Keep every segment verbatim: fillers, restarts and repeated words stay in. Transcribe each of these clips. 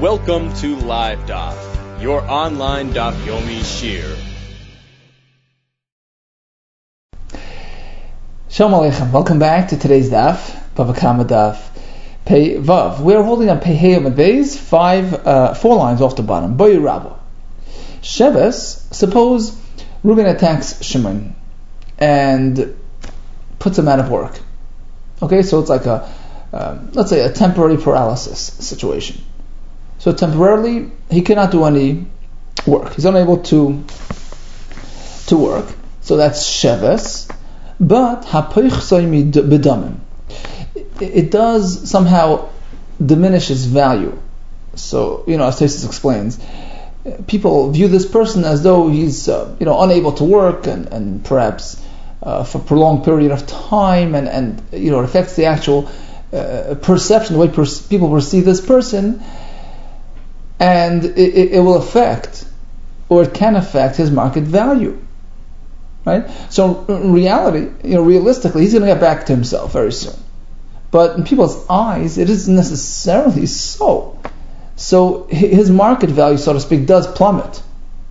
Welcome to Live Daf, your online Daf Yomi Shir. Shalom Aleichem. Welcome back to today's Daf, Bava Kama Daf Pei Vav. We're holding on Pei Hey Amud Beis, five, uh, four lines off the bottom. Boyu Rabba. Sheves, suppose Reuben attacks Shimon and puts him out of work. Okay, so it's like a, um, let's say a temporary paralysis situation. So temporarily, he cannot do any work. He's unable to to work. So that's Sheves. But hapoich soimi bedamim, it does somehow diminish his value. So, you know, as Tesis explains, people view this person as though he's, uh, you know, unable to work and, and perhaps uh, for a prolonged period of time, and, and you know, it affects the actual uh, perception, the way per- people perceive this person, and it, it, it will affect, or it can affect his market value. Right? So in reality, you know, realistically, he's going to get back to himself very soon. But in people's eyes, it isn't necessarily so. So his market value, so to speak, does plummet.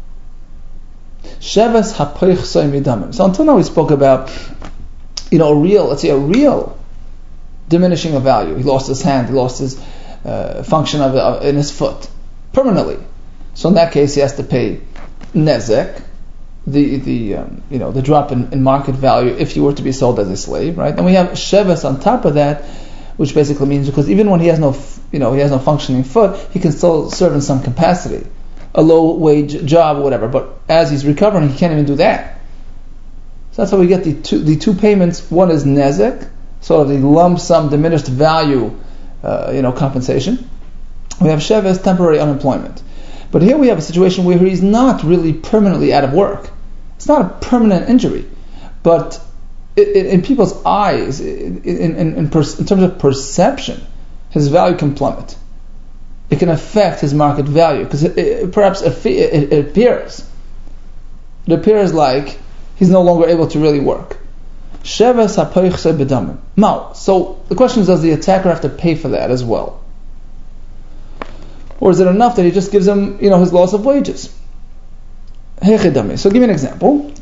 Sheves hapoich soimi damim. So until now we spoke about, you know, a real, let's say a real diminishing of value. He lost his hand, he lost his uh, function of uh, in his foot permanently. So in that case, he has to pay nezek, the the um, you know the drop in, in market value if he were to be sold as a slave, right? And we have sheves on top of that, which basically means because even when he has no you know he has no functioning foot, he can still serve in some capacity, a low wage job or whatever. But as he's recovering, he can't even do that. So that's how we get the two the two payments. One is nezek, sort of the lump sum diminished value, uh, you know compensation. We have sheves, temporary unemployment. But here we have a situation where he's not really permanently out of work. It's not a permanent injury, but it, it, in people's eyes, in, in, in, in, per, in terms of perception, his value can plummet. It can affect his market value because it, it, perhaps it, it, it appears, it appears like he's no longer able to really work. Sheves hapoich soimi bedamim. Now, so the question is, does the attacker have to pay for that as well? Or is it enough that he just gives him, you know, his loss of wages? So give me an example.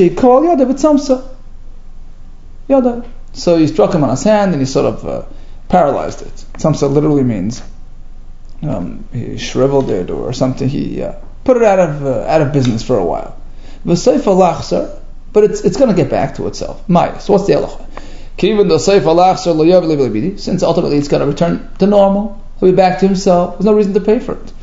So he struck him on his hand and he sort of uh, paralyzed it. Tzamsa literally means um, he shriveled it or something. He uh, put it out of uh, out of business for a while. But it's it's going to get back to itself. So what's the halacha? Since ultimately it's going to return to normal. He'll be back to himself. There's no reason to pay for it.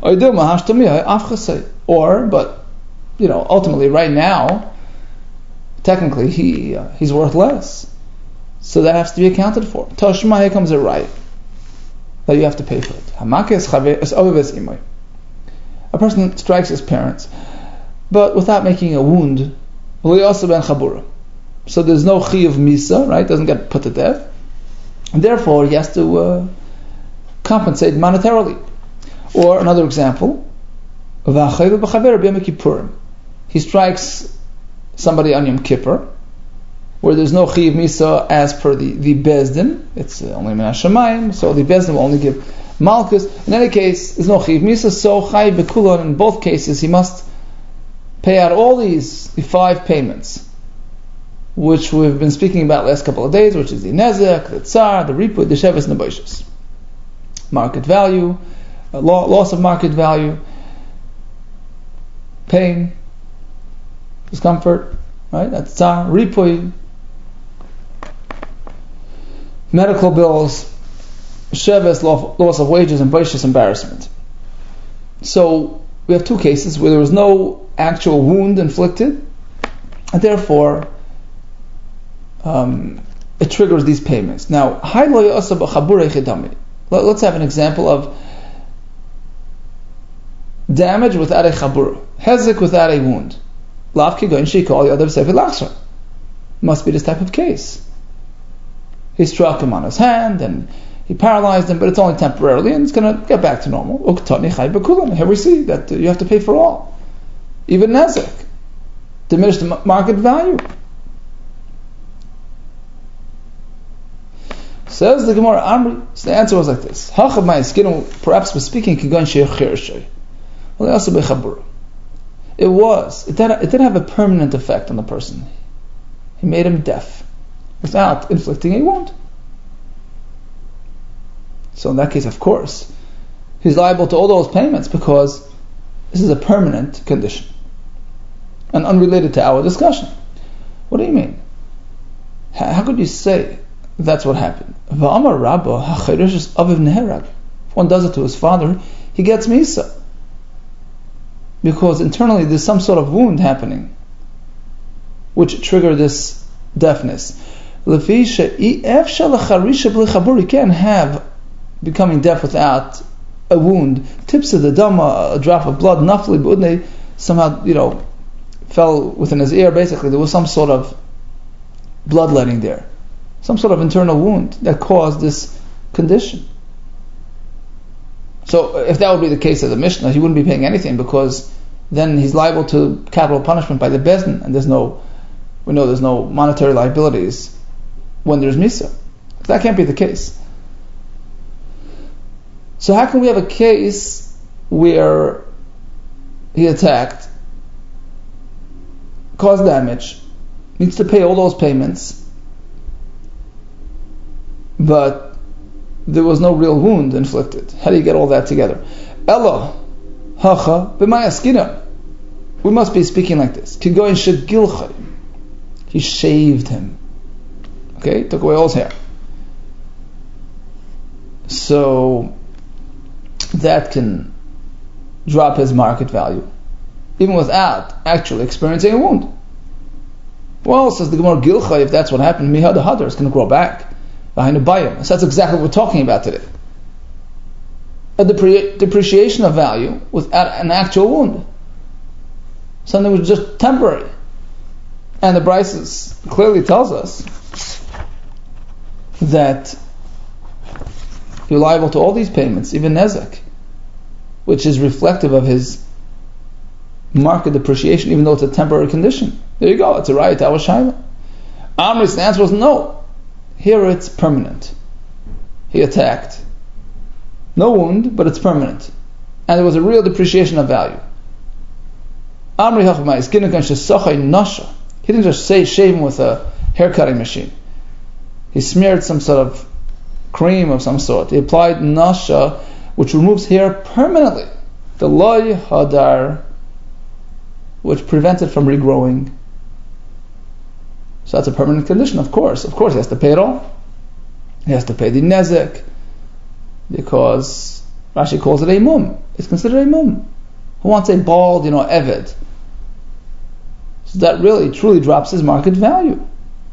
Or, but, you know, ultimately, right now, technically, he uh, he's worth less. So that has to be accounted for. Toshma, here comes a right that you have to pay for it. A person strikes his parents, but without making a wound. So there's no chi of misa, right? Doesn't get put to death. And therefore, he has to Uh, compensate monetarily. Or another example, he strikes somebody on Yom Kippur, where there's no chiv misa as per the, the bezdin, it's only min hashamayim, so the bezdin will only give malchus. In any case, there's no chiv misa, so chayiv bekulon, in both cases, he must pay out all these the five payments, which we've been speaking about last couple of days, which is the nezek, the tsar, the ripud, the sheves, and the boishes. Market value, uh, loss of market value, pain, discomfort, right? That's tsar, ripui, medical bills, sheves, loss of wages, and boishes, embarrassment. So we have two cases where there was no actual wound inflicted, and therefore um, it triggers these payments. Now, let's have an example of damage without a chabur, hezek without a wound. Must be this type of case. He struck him on his hand and he paralyzed him, but it's only temporarily and it's going to get back to normal. Here we see that you have to pay for all, even nezek, diminished market value. Says the Gemara, Amri. So the answer was like this. Hachab my skin, perhaps we're speaking, Kigon Sheikh Well, also Bechabura. It was. It did, it did have a permanent effect on the person. He made him deaf without inflicting a wound. So in that case, of course, he's liable to all those payments because this is a permanent condition and unrelated to our discussion. What do you mean? How could you say that's what happened? If one does it to his father, he gets misa. Because internally there's some sort of wound happening which trigger this deafness. You can't have becoming deaf without a wound. Tips of the dama, a drop of blood, nafli budne, somehow, you know, fell within his ear. Basically, there was some sort of bloodletting there, some sort of internal wound that caused this condition. So, if that would be the case of the Mishnah, he wouldn't be paying anything because then he's liable to capital punishment by the Bezdin, and there's no, we know there's no monetary liabilities when there's Misa. That can't be the case. So how can we have a case where he attacked, caused damage, needs to pay all those payments, but there was no real wound inflicted? How do you get all that together? Ella, hacha, b'mayaskina. We must be speaking like this. Kigoyin shegilchay. He shaved him. Okay, took away all his hair. So that can drop his market value, even without actually experiencing a wound. Well, says the Gemara, Gilcha, if that's what happened, Mihad Hadar is going to grow back behind a bayim. So that's exactly what we're talking about today. A depre- depreciation of value without an actual wound. Something which was just temporary. And the Brises clearly tells us that you're liable to all these payments, even Nezek, which is reflective of his market depreciation, even though it's a temporary condition. There you go, it's a right, our Shaila. Amri's answer was no. Here it's permanent. He attacked. No wound, but it's permanent. And there was a real depreciation of value. Amri Hachmai, he didn't just say shave him with a haircutting machine. He smeared some sort of cream of some sort. He applied nasha, which removes hair permanently. The loy hadar, which prevents it from regrowing. So that's a permanent condition, of course. Of course, he has to pay it all. He has to pay the nezek, because Rashi calls it a mum. It's considered a mum. Who wants a bald, you know, eved? So that really, truly drops his market value.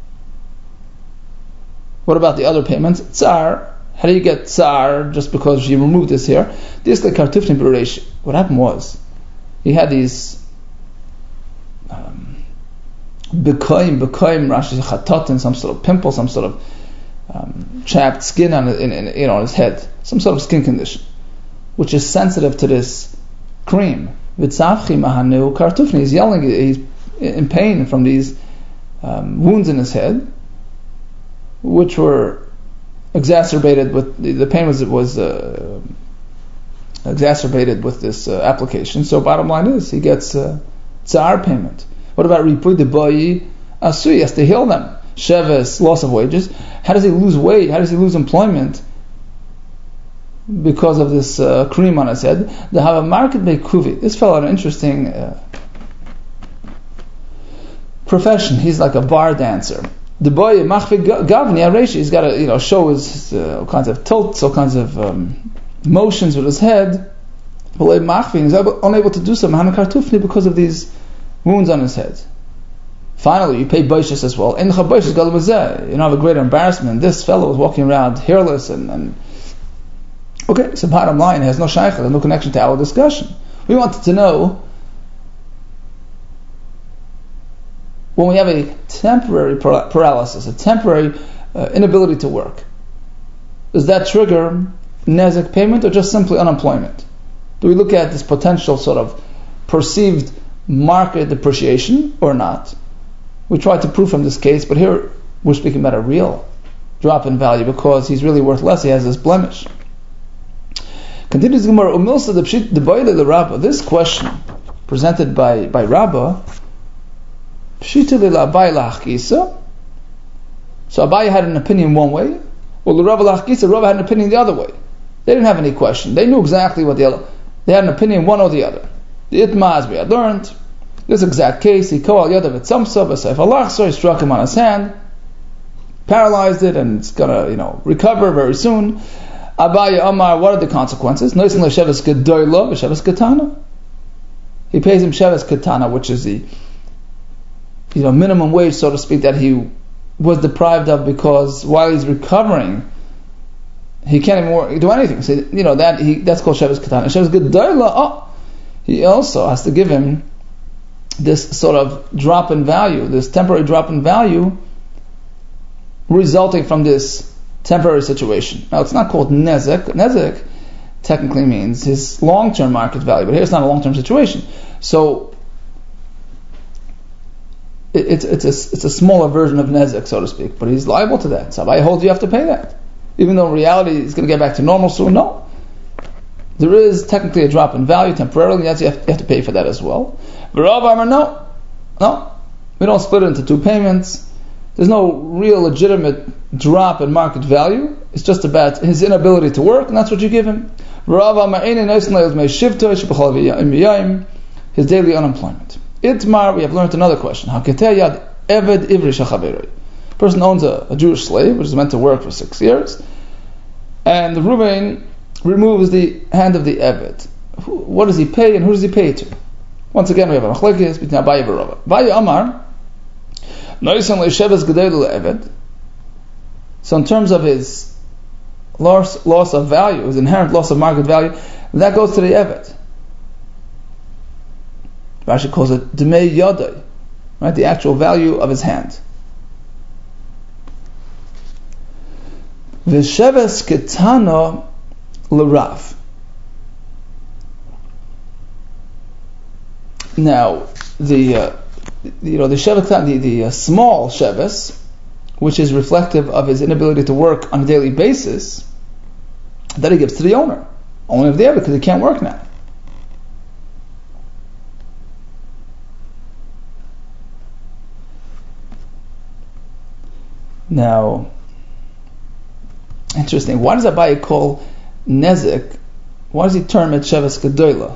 What about the other payments? Tsar. How do you get tsar just because you removed this here? This like kartufni b'reish. What happened was, he had these um, bekoim, bekoim, Rashi chatotin, some sort of pimple, some sort of um, chapped skin on, in, in, you know, on his head, some sort of skin condition, which is sensitive to this cream. V'tzavchi mahanu kartufni. He's yelling, he's in pain from these um, wounds in his head, which were exacerbated with the, the pain was was uh, exacerbated with this uh, application. So bottom line is he gets uh, tsar payment. What about ripui de boyi asui? He has to heal them. Sheves, loss of wages. How does he lose weight? How does he lose employment because of this uh, cream on his head? They have a market by kuvi. This fellow had an interesting uh, profession. He's like a bar dancer. The boy machvik gavni areshi. He's got to, you know, show his uh, all kinds of tilts, all kinds of um, motions with his head. But machvik is unable to do so kartufni because of these wounds on his head. Finally, you pay boishes as well. In the boishes galamazeh, you know, have a greater embarrassment. This fellow was walking around hairless and, and okay. So bottom line, it has no shaycha, no connection to our discussion. We wanted to know, when we have a temporary paralysis, a temporary uh, inability to work, does that trigger nezek payment or just simply unemployment? Do we look at this potential sort of perceived market depreciation or not? We tried to prove from this case, but here we're speaking about a real drop in value because he's really worth less. He has this blemish. Continues the Gemara, Umilsa the Pshit the Boile the Rabba. This question presented by by Rabba, Pshita le Abai lachkisa. So Abai had an opinion one way, or the Rabba lachkisa, Rabba had an opinion the other way. They didn't have any question. They knew exactly what the other. They had an opinion one or the other. The Itma, as we had learned, this exact case, he called Yadav et Samsa b'Seif Alachso, he struck him on his hand, paralyzed it, and it's gonna, you know, recover very soon. Abaye Amar, what are the consequences? Noisin le'Sheves Gedoylo v'Sheves Katana. He pays him Sheves Katana, which is the, you know, minimum wage, so to speak, that he was deprived of because while he's recovering, he can't even do anything. So, you know, that he that's called Sheves Katana. Sheves Gedoylo, oh, he also has to give him this sort of drop in value, this temporary drop in value resulting from this temporary situation. Now, it's not called nezek. Nezek technically means his long-term market value, but here it's not a long-term situation. So it, it's it's a it's a smaller version of nezek, so to speak. But he's liable to that. So I hold you have to pay that, even though in reality he's going to get back to normal soon. No, there is technically a drop in value temporarily. Yes, you have, you have to pay for that as well. But Rav Amar, no, no, we don't split it into two payments. There's no real legitimate drop in market value. It's just about his inability to work, and that's what you give him. His daily unemployment. Itmar, we have learned another question. Person owns a, a Jewish slave, which is meant to work for six years, and the Ruvain removes the hand of the Eved. What does he pay, and who does he pay to? Once again, we have a machlekes between Abaye and Rava. Abaye Amar, so in terms of his loss, loss of value, his inherent loss of market value, that goes to the Eved. Rashi calls it Dmei Yodai, right? The actual value of his hand. V'sheves ketano l'Rav. Now, the uh, you know the sheves, the, the uh, small sheves, which is reflective of his inability to work on a daily basis, that he gives to the owner, only if they have it, because he can't work now. Now, interesting. Why does Abaye call nezek? Why does he term it sheves gedoyla?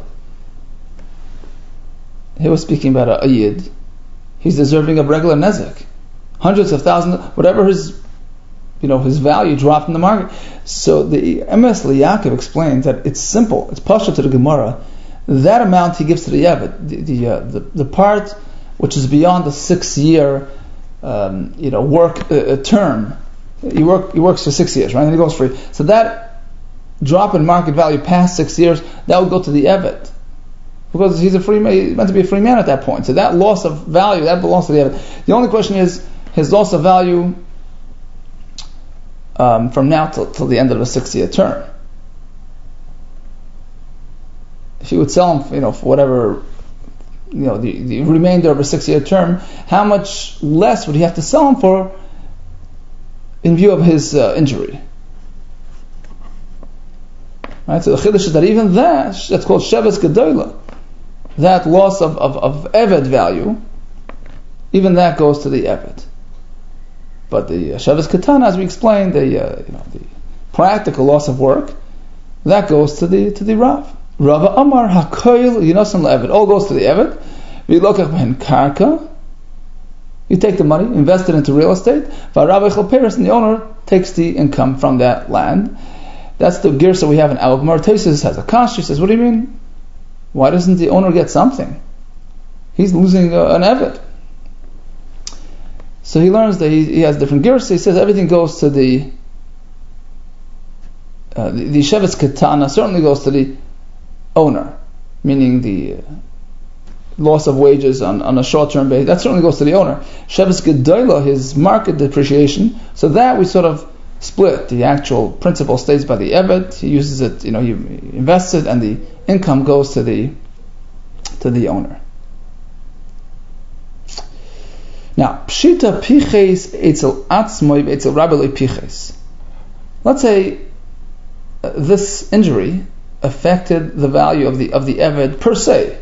He was speaking about a, a yid. He's deserving of regular nezek, hundreds of thousands, whatever his, you know, his value dropped in the market. So the M S Yaakov explains that it's simple. It's partial to the Gemara. That amount he gives to the Yeved, the the, uh, the the part which is beyond the six year, um, you know, work uh, term. He work he works for six years, right? And he goes free. So that drop in market value past six years, that would go to the Yeved. Because he's a free man, he's meant to be a free man at that point. So that loss of value, that belongs to the other. The only question is his loss of value um, from now till, till the end of a six-year term. If you would sell him, you know, for whatever, you know, the, the remainder of a six-year term, how much less would he have to sell him for in view of his uh, injury? Right. So the chiddush is that even that, that's called sheves gedoyla. That loss of, of, of Eved value, even that goes to the Eved. But the uh, Sheves Katana, as we explained, the uh, you know the practical loss of work, that goes to the to the Rav. Rava Amar Hakoil Yinosan LeEved. All goes to the Eved. V'lokach b'hen karka. You take the money, invest it into real estate. V'Rav Echel Peres, and the owner takes the income from that land. That's the girsa we have in Al Gemara. Taisus has a kash. He says, "What do you mean? Why doesn't the owner get something? He's losing uh, an Eved." So he learns that he, he has different girsa. He says everything goes to the uh, the, the Sheves Katana certainly goes to the owner, meaning the uh, loss of wages on, on a short-term basis. That certainly goes to the owner. Sheves Gedoyla, his market depreciation. So that we sort of split. The actual principal stays by the Eved. He uses it, you know, he invests it, and the income goes to the to the owner. Now, pshita piches etzel atzmoi etzel rabbi piches. Let's say uh, this injury affected the value of the of the eved per se,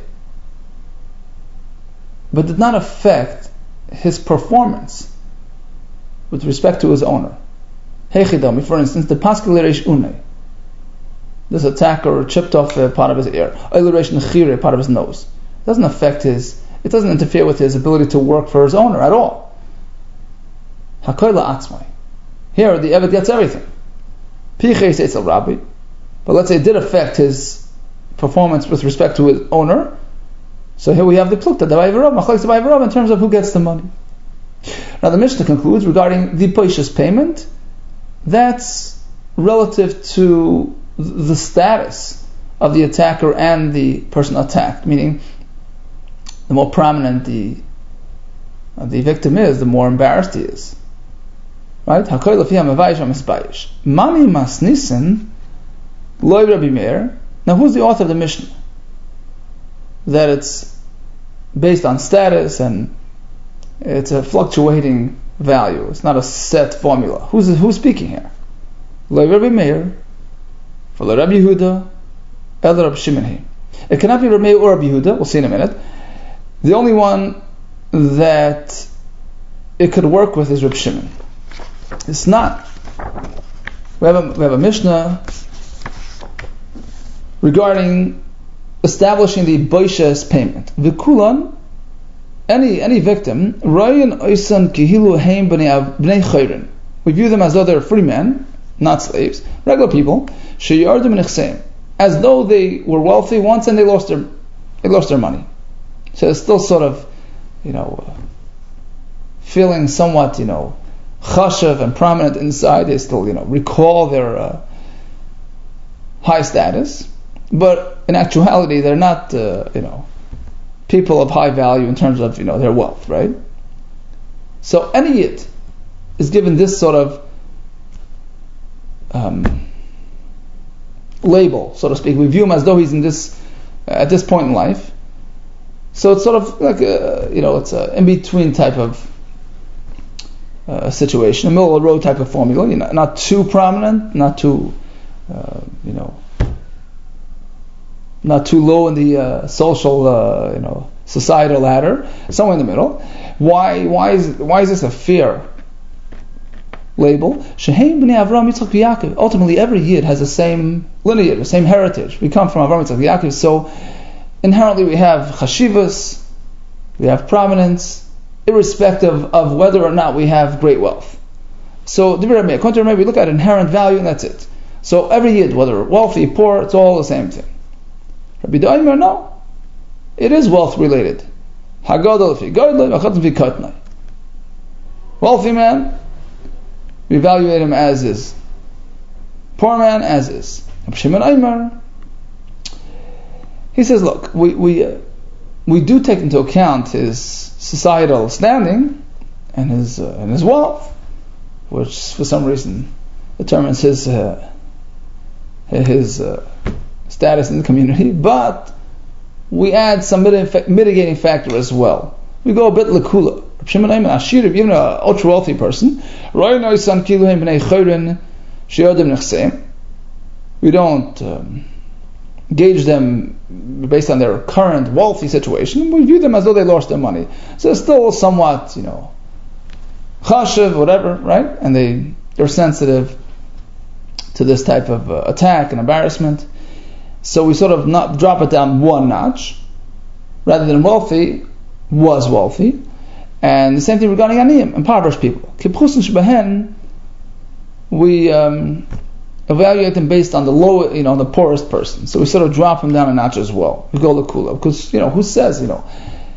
but did not affect his performance with respect to his owner. Hechidami, for instance, the paskil reish une. This attacker chipped off a part of his ear. Reish nechire, part of his nose. It doesn't affect his. It doesn't interfere with his ability to work for his owner at all. Hakoila atzmai. Here, the eved gets everything. Piches etzel rabbi. But let's say it did affect his performance with respect to his owner. So here we have the plukta, the vayverav, machlekes the vayverav, in terms of who gets the money. Now the Mishnah concludes regarding the poishas payment. That's relative to the status of the attacker and the person attacked. Meaning, the more prominent the uh, the victim is, the more embarrassed he is. Right? Hakoy lefi ha'mavayish ha'misbayish. Mani masnisin loy Rabbi Meir. Now, who's the author of the Mishnah? That it's based on status and it's a fluctuating value. It's not a set formula. Who's who's speaking here? Loy Rabbi Meir, for Rabbi Yehuda, El Rabbi Shimon. It cannot be Rabbi Meir or Rabbi Yehuda. We'll see in a minute. The only one that it could work with is Rabbi Shimon. It's not. We have a, we have a Mishnah regarding establishing the boishas payment. V'kulan, any any victim, Ryan Oisan Kihilu Haim Bnei Chayrin. We view them as though they're free men, not slaves, regular people. Sheyardim Nechseim, as though they were wealthy once and they lost their they lost their money. So it's still sort of, you know, uh, feeling somewhat, you know, chashav and prominent inside. They still, you know, recall their uh, high status, but in actuality, they're not, uh, you know, people of high value in terms of, you know, their wealth, right? So any yid is given this sort of um, label, so to speak. We view him as though he's in this uh, at this point in life. So it's sort of like a, you know, it's a in-between type of uh, situation, a middle of the road type of formula. You know, not too prominent, not too, uh, you know, not too low in the uh, social, uh, you know, societal ladder. Somewhere in the middle. Why? Why is why is this a fair label? Shehem b'nei Avram Yitzchak v'Yaakov. Ultimately, every yid has the same lineage, the same heritage. We come from Avram Yitzchak v'Yaakov, so inherently we have chashivas, we have prominence, irrespective of whether or not we have great wealth. So, according to Rabbi, we look at inherent value and that's it. So every yid, whether wealthy, poor, it's all the same thing. Rabbi Daimer, no. It is wealth related. Wealthy man, we evaluate him as is. Poor man, as is. Rabbi Shimon Aimer, he says, look, we we uh, we do take into account his societal standing and his uh, and his wealth, which for some reason determines his uh, his uh, status in the community. But we add some mitigating factor as well. We go a bit lekula. Shimon Ayman Ashir, even an ultra wealthy person, we don't um, gauge them based on their current wealthy situation. We view them as though they lost their money. So it's still somewhat, you know, chashiv, whatever, right? And they, they're sensitive to this type of uh, attack and embarrassment. So we sort of not drop it down one notch. Rather than wealthy, was wealthy. And the same thing regarding aniyim, impoverished people. We um, evaluate them based on the low, you know, the poorest person. So we sort of drop them down a notch as well. We go lekula, because, you know, who says, you know,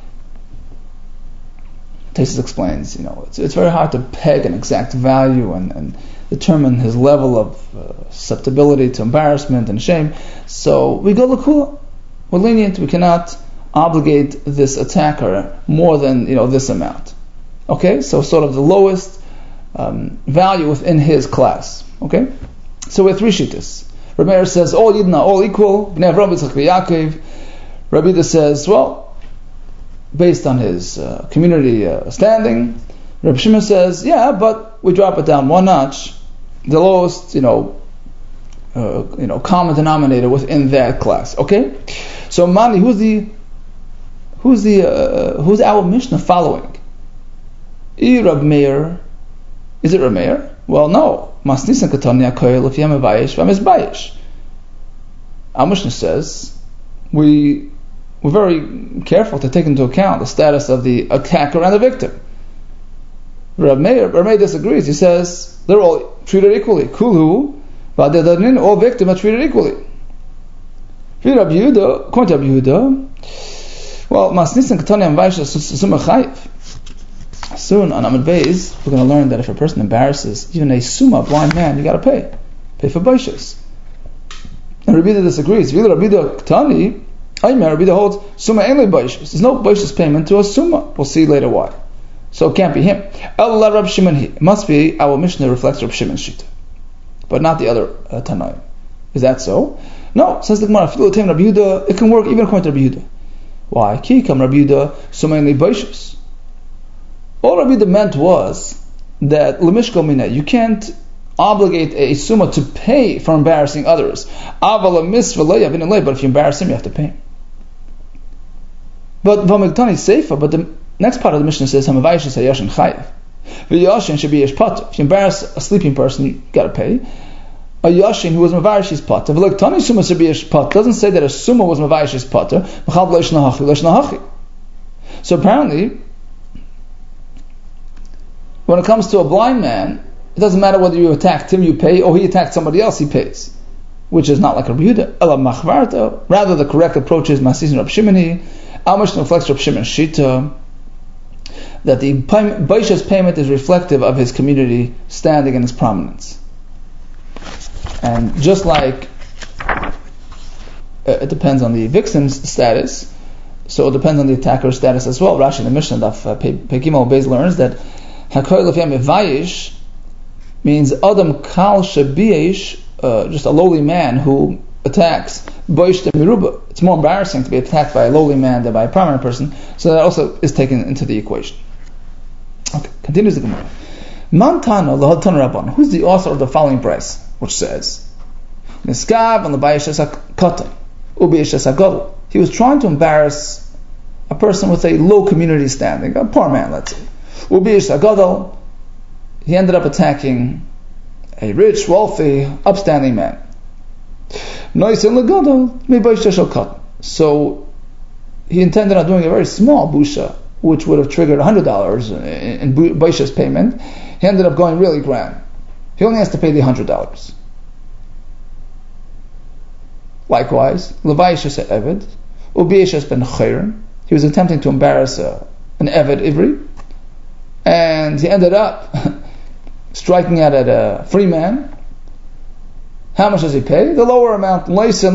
Taisus explains, you know, it's it's very hard to peg an exact value and, and determine his level of uh, susceptibility to embarrassment and shame. So we go lekula. We're lenient. We cannot obligate this attacker more than, you know, this amount. Okay, so sort of the lowest um, value within his class. Okay, so we have three shittas. Rabbi Meir says all yidna, all equal. Bnei Avram Yitzchak v'Yaakov. Rabbi Yehuda says, well, based on his uh, community uh, standing. Reb Shimon says, yeah, but we drop it down one notch, the lowest, you know, uh, you know, common denominator within that class. Okay, so Mani, who's the, who's the, uh, who's our Mishnah following? I Reb Meir, is it Reb Meir? Well, no. Masnisan Katanya Koil if Yem Bayish Vamiz Bayish. Our Mishnah says we we're very careful to take into account the status of the attacker and the victim. Reb Meir, Reb Meir disagrees. He says they're all treated equally. Kulu, but all victims are treated equally. Reb Yehuda, according to Reb Yehuda, well, Masnisan Katanya Bayish Summa Chayiv. Soon on Amud Beis, we're going to learn that if a person embarrasses even a summa, blind man, you got to pay, pay for baishas. And Rabbi Yehuda disagrees. Rabbi Yehuda Ktani, Aymer, Rabbi Yehuda holds summa ain't baishas. There's no baishas payment to a summa. We'll see later why. So it can't be him. Allah Rab Shimon. It must be our Mishnah reflects Rab Shimon's shita, but not the other uh, Tanaim. Is that so? No. Says the Gemara. Rabbi Yehuda, it can work even according to Rabbi Yehuda. Why? Ki kam Rabbi Yehuda summa ain't baishas. All Rabbi Yehuda meant was that lemishko mina, you can't obligate a summa to pay for embarrassing others. But if you embarrass him, you have to pay him. But v'migtani seifa. But the next part of the Mishnah says hamavayishes hayashin chayiv. V'yashin should be yesh pata. If you embarrass a sleeping person, you got to pay. A yashin who was mavayish is pata. V'migtani summa should be yesh pata. Doesn't say that a summa was mavayish is pata. So apparently, when it comes to a blind man, it doesn't matter whether you attacked him, you pay, or he attacked somebody else, he pays. Which is not like Rabbi Yehuda. Ela machvarta. Rather, the correct approach is Masis Rab Shimoni. Our Mishnah reflects Rab Shimon's shita, that the baishas payment is reflective of his community standing and his prominence. And just like uh, it depends on the victim's status, so it depends on the attacker's status as well. Rashi in the Mishnah, Daf Pegimel Beis learns that Hakoy Lefyam Vayish means Adam Kal Shabiyish, uh, just a lowly man who attacks Boish de Miruba. It's more embarrassing to be attacked by a lowly man than by a prominent person, so that also is taken into the equation. Okay, continues the Gemara. Mantana Lahatan Rabban, who's the author of the following price, which says Niskav on the Bayish Katan, Ubiyish Agadol. He was trying to embarrass a person with a low community standing, a poor man, let's say. Ubiyish Agadol, he ended up attacking a rich, wealthy, upstanding man. So he intended on doing a very small busha, which would have triggered one hundred dollars in Baisha's payment. He ended up going really grand. He only has to pay the one hundred dollars. Likewise, Levaishas Eved, Ubiishas ben Chayrin, he was attempting to embarrass uh, an Eved Ivri, and he ended up striking out at a free man. How much does he pay? The lower amount. He only has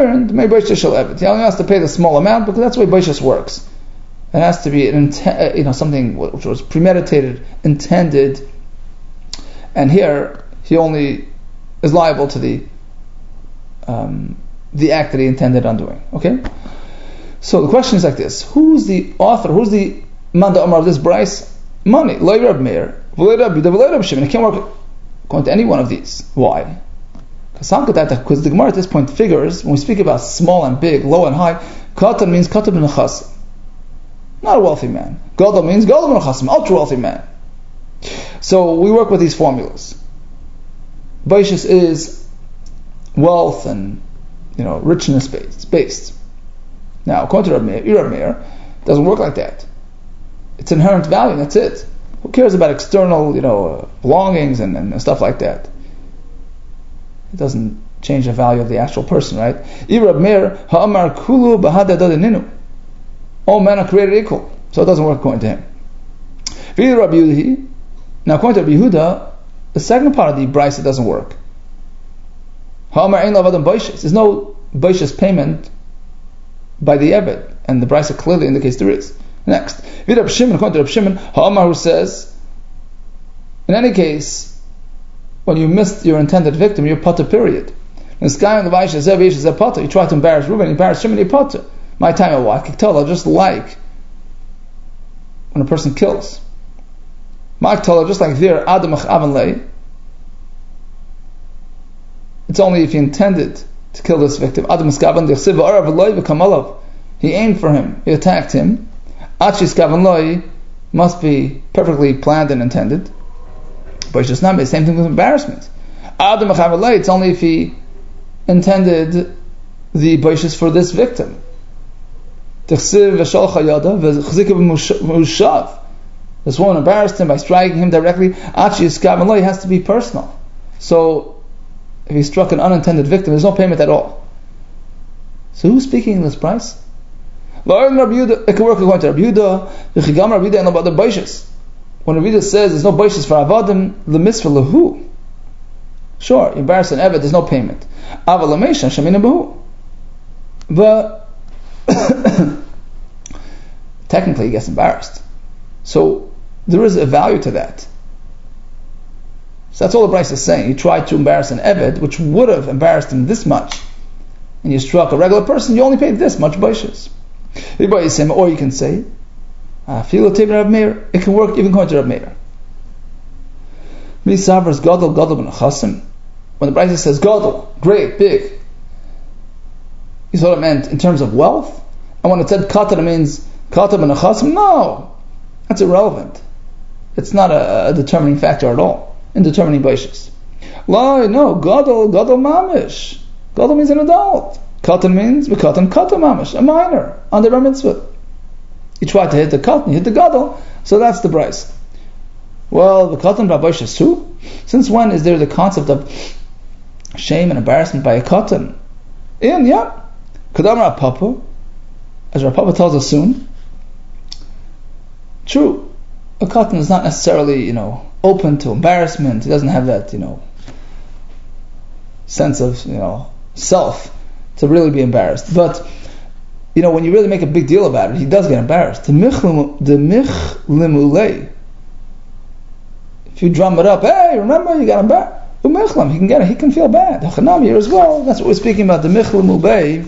to pay the small amount because that's the way Baishas works. It has to be an inten- you know something which was premeditated, intended, and here he only is liable to the um, the act that he intended on doing. Okay. So the question is like this: who's the author? Who's the Manda Omar of this Bryce? Money. Lo Reb Meir, V'lo Reb Yehuda, V'lo Reb Shimon. It can't work according to any one of these. Why? Because the Gemara at this point figures, when we speak about small and big, low and high, Katan means Katan ben Chasim, not a wealthy man. Gadol means Gadol ben Chasim, ultra wealthy man. So we work with these formulas. Baishas is wealth and you know richness based. based. Now, according to Reb Meir, Reb Meir, it doesn't work like that. It's inherent value. That's it. Who cares about external, you know, uh, belongings and, and stuff like that? It doesn't change the value of the actual person, right? All men are created equal, so it doesn't work according to him. Now, according to Rabbi Yehuda, the second part of the brisa doesn't work. There's no baishas payment by the Eved, and the brisa clearly indicates there is. Next, according to Rabbi Shimon, who says, in any case, when you missed your intended victim, you're potter, period. This guy on the Vaisha Zev Yisha Zev Potter, you try to embarrass Reuben, you embarrass Shimon, you're potter. My time of what? Kiktala, just like when a person kills. Ma'aktala, just like there, Adam Achavan Lei, it's only if he intended to kill this victim. Adam Achavan Lei, Arav Loi v'kamalav. He aimed for him, he attacked him. Achis Kavan Loi must be perfectly planned and intended. But it's just not the same thing with embarrassment. Adam Achavan Lei, it's only if he intended the baishas for this victim. This woman embarrassed him by striking him directly. It has to be personal. So if he struck an unintended victim, there's no payment at all. So who's speaking in this price? It can work according to Rabbi Yehuda and about the baishas. When Rabbi Yehuda says there's no baishas for avadim, the mitzvah lahu. Sure, you embarrass an evet, there's no payment. But technically he gets embarrassed. So there is a value to that. So that's all the Bryce is saying. You tried to embarrass an eved, which would have embarrassed him this much, and you struck a regular person, you only paid this much baishas. Or you can say, it can work even according to Rav Meir. When the Bryce says gadol, great, big, he thought it meant in terms of wealth, and when it said katan, it means katan ben achasim. No, that's irrelevant. It's not a, a determining factor at all in determining baishas. Lie, no, gadol, gadol mamish. Gadol means an adult. Katan means katan katan mamish, a minor under bar mitzvah. You tried to hit the katan, you hit the gadol, so that's the Bryce. Well, the katan bar baishas too. Since when is there the concept of shame and embarrassment by a katan? In yeah. Kadamar Papa, as Rav Papa tells us soon, true, a katan is not necessarily, you know, open to embarrassment. He doesn't have that, you know, sense of, you know, self to really be embarrassed. But, you know, when you really make a big deal about it, he does get embarrassed. The michlimulei. If you drum it up, hey, remember you got embarrassed. He can get it. He can feel bad. Chanam here as well. That's what we're speaking about. The michlimulei.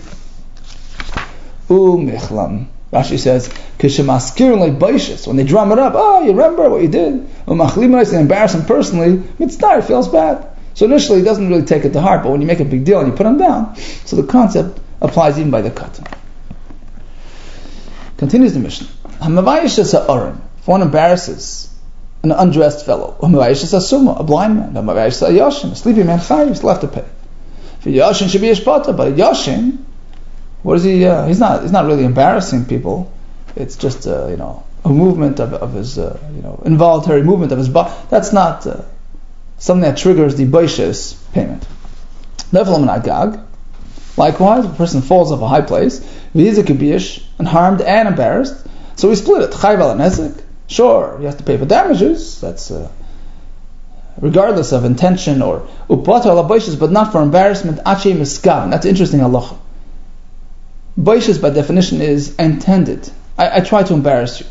U'michlam. Rashi says, "Kishemaskirin like baishas." When they drum it up, oh, you remember what you did. U'machlimais, they embarrass him personally. Mitzvah, he feels bad. So initially, he doesn't really take it to heart. But when you make a big deal and you put him down, so the concept applies even by the katan. Continues the Mishnah. Hamavayishas ha'arim. If one embarrasses an undressed fellow, hamavayishas ha'suma, a blind man, hamavayishas ha'yashin, a sleepy man, chayiv, he's left to pay. For yashin should be a shpata, but a yashin, what is he? Uh, he's not. He's not really embarrassing people. It's just uh, you know a movement of, of his uh, you know involuntary movement of his body. That's not uh, something that triggers the baishas payment. Nevelam and agag. Likewise, if a person falls off a high place, v'yizik and harmed and embarrassed, so we split it. Chayv al nesek. Sure, you have to pay for damages. That's uh, regardless of intention or upata ala baishas, but not for embarrassment. Achi miskav. That's interesting halacha. Baishas by definition is intended. I, I try to embarrass you,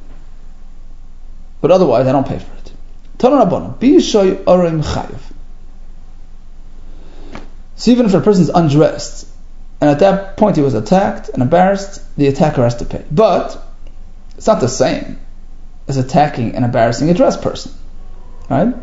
but otherwise I don't pay for it. Tana Rabbana, Bishay Arim Chayiv. So even if a person is undressed, and at that point he was attacked and embarrassed, the attacker has to pay. But it's not the same as attacking and embarrassing a dressed person, right?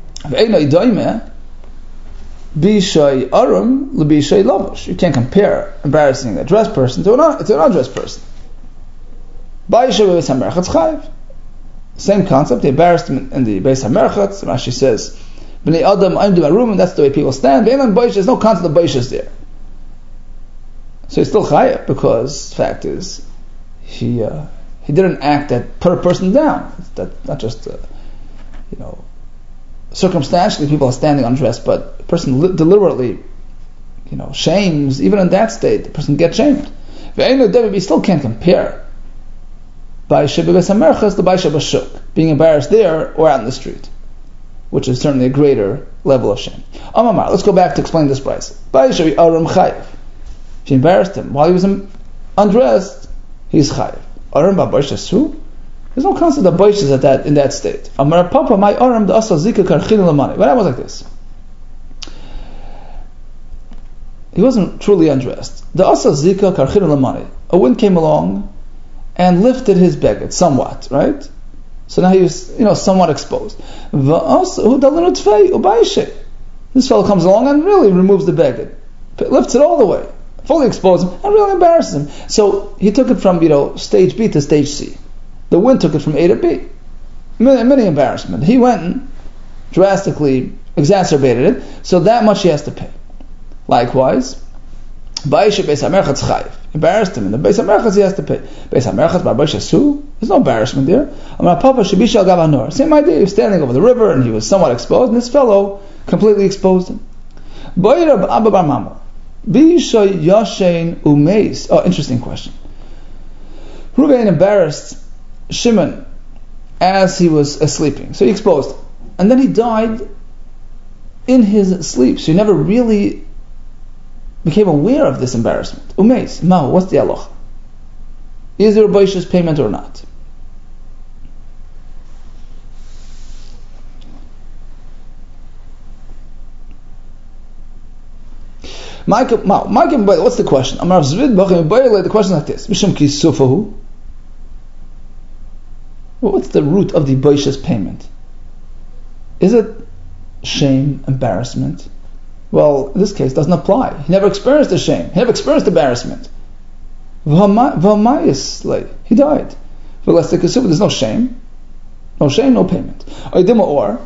Bishay arum lebishay lavush. You can't compare embarrassing a dressed person to an, to an undressed person. Ba'ishay beis hamerchatz chayiv. Same concept. They embarrassed him in the beis hamerchatz. Rashi says, "Bnei adam aimdu arum," and that's the way people stand. Ve'elan ba'ishay. There's no concept of ba'ishay there. So he's still chayiv because the fact is he uh, he did an act that put a person down. That not just uh, you know. Circumstantially, people are standing undressed, but a person li- deliberately, you know, shames. Even in that state, the person gets shamed. We still can't compare Baisha b'beis hamerchas to Baisha b'shuk, being embarrassed there or out in the street, which is certainly a greater level of shame. Amamar, let's go back to explain this price. Baisha arum chayiv. She embarrassed him while he was undressed. He's chayiv. Arum ba'baisha su. There's no concept of baishas at that in that state. Amar Papa, my aram the asa zika karchin lamani. But I was like this. He wasn't truly undressed. The asa zika karchin lamani. A wind came along and lifted his beged somewhat, right? So now he was, you know, somewhat exposed. This fellow comes along and really removes the beged, lifts it all the way, fully exposes him, and really embarrasses him. So he took it from, you know, stage B to stage C. The wind took it from A to B. Many, many embarrassment. He went and drastically exacerbated it, so that much he has to pay. Likewise, embarrassed him in the Beis HaMerchatz, he has to pay. Beis HaMerchatz bar Beis Yasu, there's no embarrassment there. Same idea, he was standing over the river and he was somewhat exposed, and this fellow completely exposed him. Oh, interesting question. Reuven embarrassed Shimon as he was sleeping, so he exposed him. And then he died in his sleep, so he never really became aware of this embarrassment. Umeis, ma, what's the halacha? Is there a boish's payment or not? What's the question? The question is like this. What's the root of the boish's payment? Is it shame, embarrassment? Well, in this case, it doesn't apply. He never experienced the shame. He never experienced embarrassment. He died. There's no shame. No shame, no payment. Or,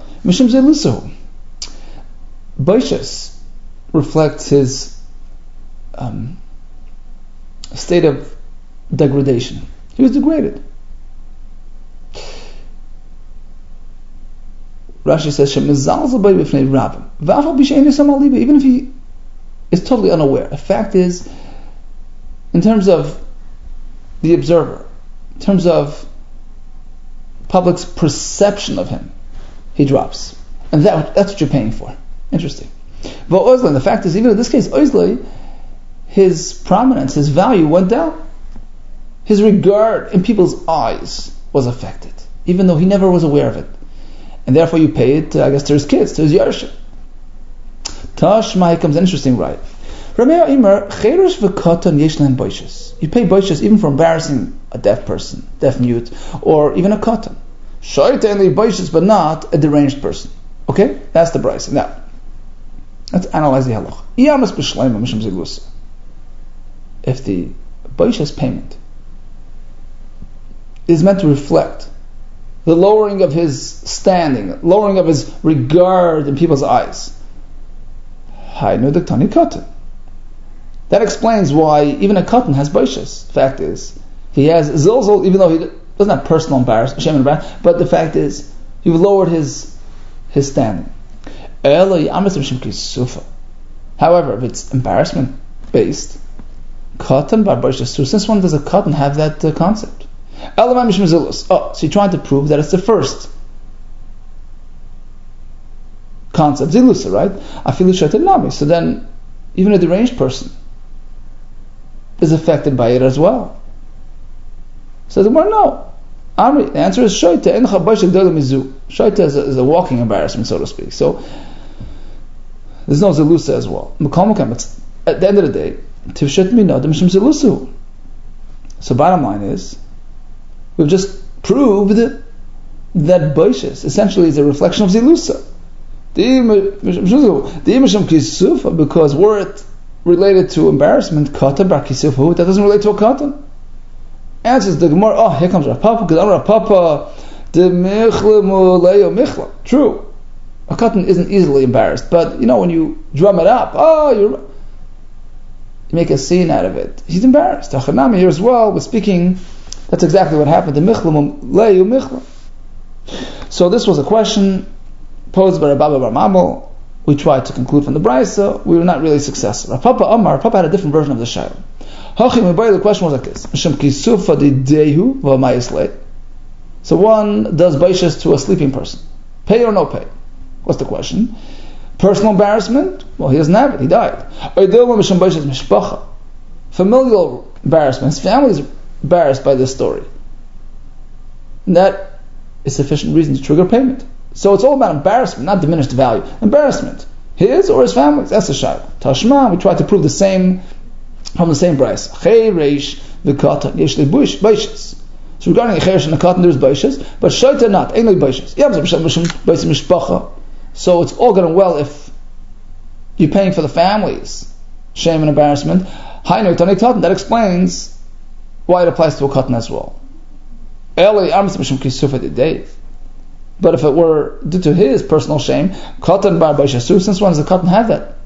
boishas reflects his um, state of degradation. He was degraded. Rashi says, even if he is totally unaware. The fact is, in terms of the observer, in terms of public's perception of him, he drops. And that, that's what you're paying for. Interesting. But Oizley, the fact is, even in this case, Oizley, his prominence, his value went down. His regard in people's eyes was affected, even though he never was aware of it. And therefore you pay it, uh, I guess, to his kids, to his Yarshim. Tashma comes interesting, right? You pay boishas even for embarrassing a deaf person, deaf mute, or even a katan. Boishas, but not a deranged person. Okay? That's the price. Now, let's analyze the halach. If the boishas payment is meant to reflect the lowering of his standing, lowering of his regard in people's eyes, that explains why even a katan has boishas. Fact is, he has zilzal, even though he doesn't have personal embarrassment, shame and embarrassment, but the fact is, you've lowered his his standing. However, if it's embarrassment based, katan bar boishas, since when does a katan have that uh, concept? Oh, so you're trying to prove that it's the first concept, zilusa, right? So then, even a deranged person is affected by it as well. So the word no. Amri, the answer is shoita. Shoita is a, is a walking embarrassment, so to speak. So there's no zilusa as well. It's, at the end of the day, tivshet minod mishum zilusu. So bottom line is, we've just proved that boishas essentially is a reflection of zilusa. Because were it related to embarrassment, katan bar kisufu, that doesn't relate to a katan. Answers the Gemara, oh, here comes Rav Papa, because I'm Rav Papa, de michle leo michla. True. A katan isn't easily embarrassed, but you know, when you drum it up, oh, you're, you make a scene out of it. He's embarrassed. Achanami here as well was speaking. That's exactly what happened to Michla Leyu Michla. So this was a question posed by Rabbi Bar Mamel. We tried to conclude from the Brisa. We were not really successful. Rav Papa Amar, Papa had a different version of the Shayla. The question was like this: so one does baishas to a sleeping person, pay or no pay? What's the question? Personal embarrassment? Well, he doesn't have it. He died. Familial embarrassment. His family is embarrassed by this story. And that is sufficient reason to trigger payment. So it's all about embarrassment, not diminished value. Embarrassment, his or his family's. That's the shayla. Tashma, we try to prove the same from the same price. Chay reish v'katan yesh lebush baishas. So regarding a cheresh and a cotton, there's baishas, but shaita not, ain't like baishas. So it's all good and well if you're paying for the families shame and embarrassment. That explains why it applies to a cotton as well. But if it were due to his personal shame, cotton bar baishasu, since when does the cotton have that?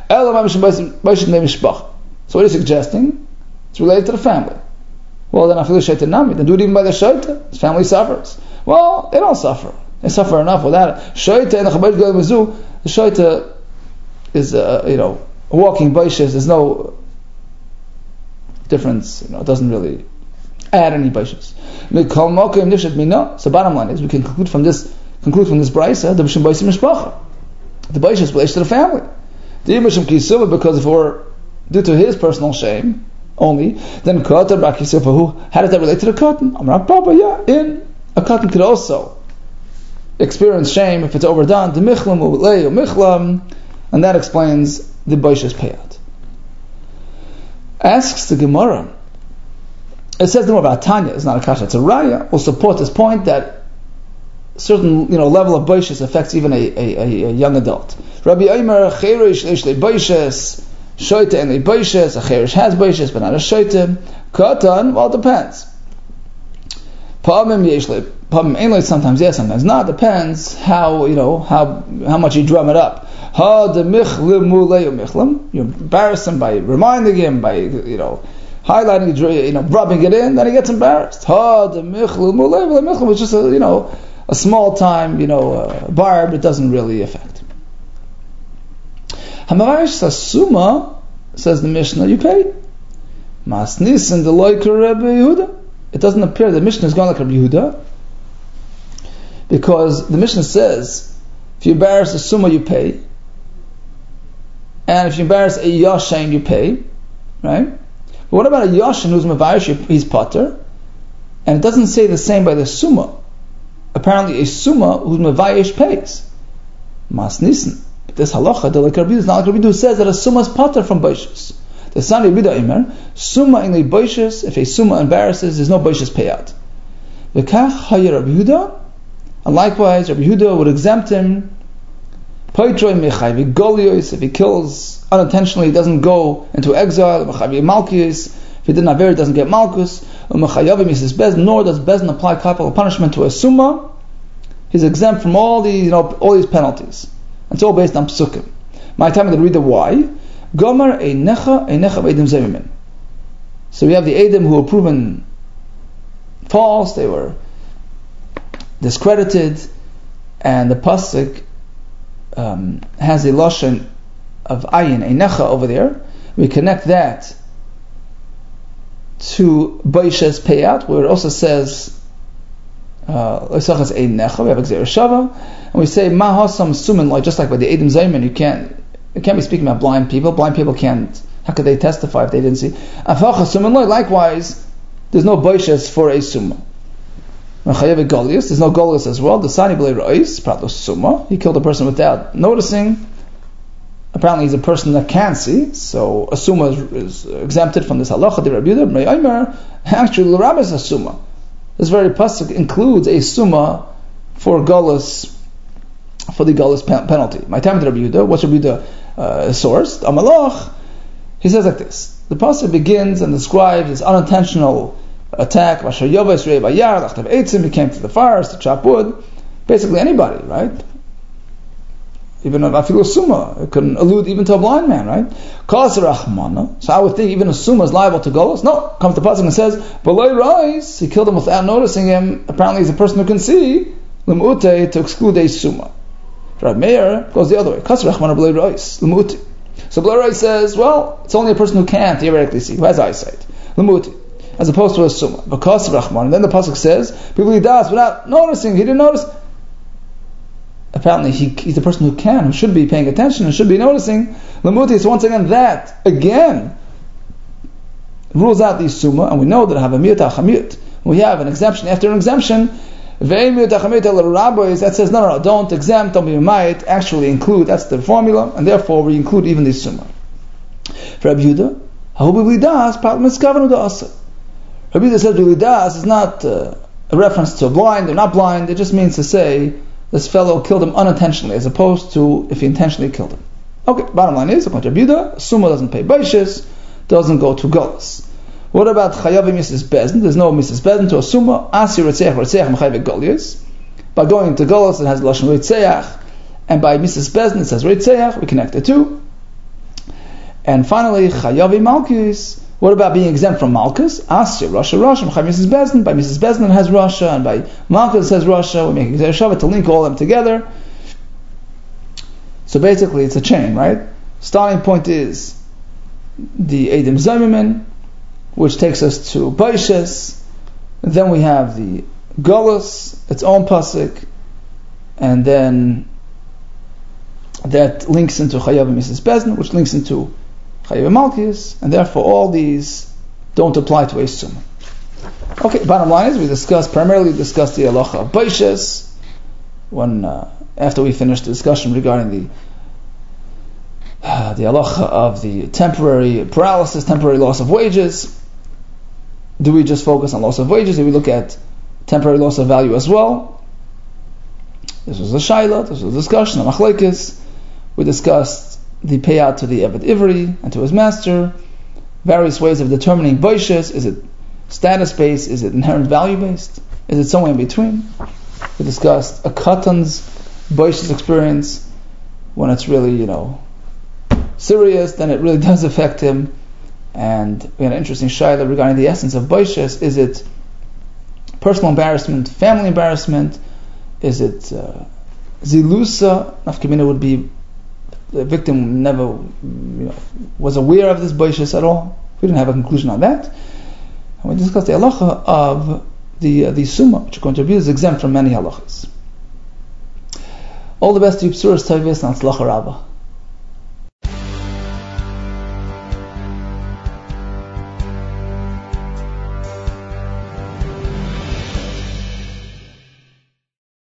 So what are you suggesting? It's related to the family. Well, then I feel shaita nami. Then do it even by the shaita. His family suffers. Well, they don't suffer. They suffer enough without it. Shaita and the chabad gel mizu. The shaita is, uh, you know, walking baishas. There's no difference. You know, it doesn't really add any baishas. So bottom line is, we can conclude from this conclude from this brisa the b'shem baisim mishpacha. The baishas relates to the family. The b'shem kisuvah, because if it were due to his personal shame only, then katan b'ak kisuvah, who how does that relate to the cotton? Amar Papa, yeah, in a cotton could also experience shame if it's overdone. The michlam u'lei u'michlam, and that explains the baishas payout. Asks the Gemara. It says more about Tanya. It's not a kasha. It's a raya. Will support this point that certain, you know, level of baishas affects even a, a, a young adult. Rabbi Eimer cheresh leish le baishas, shoyte and le baishas. A cheresh has baishas, but not a shoyte. Katan, well, it depends. Pa'amim yesh le, pa'amim ein le, sometimes yes, sometimes not. Depends how, you know, how how much you drum it up. Ha de michlimu le'u michlam. You embarrass him by reminding him, by, you know, highlighting, you know, rubbing it in, then he gets embarrassed. Ha the michlimu le'u michlam was just a, you know, a small time, you know, uh, barb. It doesn't really affect. Hamarash sasuma, says the Mishnah, you pay. Masnis and the loiker Rabbi Yehuda. It doesn't appear the Mishnah is going like Rabbi Yehuda, because the Mishnah says if you embarrass a summa you pay, and if you embarrass a yashin you pay, right? But what about a yashin who's mavayish, he's potter, and it doesn't say the same by the summa. Apparently a summa who's mavayish pays. Mas nisan. But this halacha, the like Rabbi Yehuda, not like Rabbi Yehuda, says that a summa is potter from baishas. The son of Rabbi Yehuda Imer, summa in the baishas, if a summa embarrasses, there's no baishas payout. V'kach hayir Rabbi Yehuda, and likewise Rabbi Yehuda would exempt him. Poitroi mechai v'golios, if he kills unintentionally, he doesn't go into exile. Mechai v'malkios, if he did not very, doesn't get malchus. Umechayavim, he says Bez, nor does Bezin apply capital punishment to a summa. He's exempt from all these, you know, all these penalties. It's all based on psukim. My time to read the why. Gomer a necha a necha v'edim zemimin. So we have the Edom who were proven false, they were discredited, and the pasuk um, has a lashon of ayin, a necha over there. We connect that to baishas payout, where it also says uh, a necha. We have exer shava, and we say mahasam sumin, like just like by the Edom zayman, you can't you can't be speaking about blind people. Blind people can't. How could they testify if they didn't see? Likewise, there's no baishas for a summa. There's no golius as well. The sani b'lei ra'is, pratos summa. He killed a person without noticing. Apparently, he's a person that can see, so a summa is, is exempted from this halacha. The Rabbi Yehuda, actually, l'rabbi is a summa. This very pasuk includes a summa for golius, for the golius penalty. My time with Rabbi Yehuda. What's Rabbi Yehuda uh, source? Amalach. He says like this: the pasuk begins and describes his unintentional attack. He came to the forest to chop wood. Basically, anybody, right? Even a afilu summa, it can allude even to a blind man, right? So I would think even a summa is liable to golos. No, comes the pasuk and says, "B'loi rais." He killed him without noticing him. Apparently, he's a person who can see. L'mute, to exclude a summa. Rav Meir goes the other way. Kasser rachmana b'loi rais. L'mute. So b'loi rais says, well, it's only a person who can theoretically see, who has eyesight. L'mute. As opposed to a summa. Because Rahman. And then the pasuk says, people he does without noticing, he didn't notice. Apparently he, he's the person who can, who should be paying attention and should be noticing. Lamuti, so once again, that, again, rules out the summa, and we know that havamiyat achamiyat. We have an exemption after an exemption. Ve'emiyat achamiyat el-rabbis, that says, no, no, no, don't exempt, don't be might, actually include, that's the formula, and therefore we include even the summa. For Rabbi Yehuda, hahu b'vli das, part mitzkavanu da'asa. Rabbi Yehuda says Bilidas is not uh, a reference to blind or not blind. It just means to say this fellow killed him unintentionally, as opposed to if he intentionally killed him. Okay, bottom line is, according to Rabbi Yehuda, Summa doesn't pay Baishis, doesn't go to Golas. What about Chayav Missus Bezdin? There's no Missus Bezdin to a Summa. Asi Ritzeach Ritzeach Mechayev Golias. By going to Golas, it has Lashon Ritzeach, and by Missus Bezdin, it says Ritzeach. We connect the two. And finally, Chayav Malchus. What about being exempt from Malchus? Asi Rasha Rasha Mechayev Missus Bezdin. By Missus Bezdin, it has Rasha, and by Malchus, it says Rasha. We make a Shabbat to link all of them together. So basically, it's a chain, right? Starting point is the Eidim Zaymimin, which takes us to Baishas. Then we have the Golos, its own pasuk, and then that links into Chayav and Missus Bezdin, which links into Chayav and Malchus, and therefore all these don't apply to a Summa. Okay, bottom line is we discussed, primarily discussed the halacha of Baishas, when uh, after we finished the discussion regarding the uh, the halacha of the temporary paralysis, temporary loss of wages. Do we just focus on loss of wages? Do we look at temporary loss of value as well? This was a shaila, this was a discussion, a machlekes. We discussed the payout to the Eved Ivri and to his master, various ways of determining baishas. Is it status-based? Is it inherent value-based? Is it somewhere in between? We discussed a katan's baishas experience. When it's really, you know, serious, then it really does affect him. And we had an interesting shaila regarding the essence of baishas. Is it personal embarrassment, family embarrassment? Is it uh, zilusa? Nafkamina would be the victim never, you know, was aware of this baishas at all. We didn't have a conclusion on that. And we discussed the halacha of the uh, the summa, which according to Rabbi is exempt from many halachas. All the best to you, Psuras Taivis, and Tzlacha Rabbah.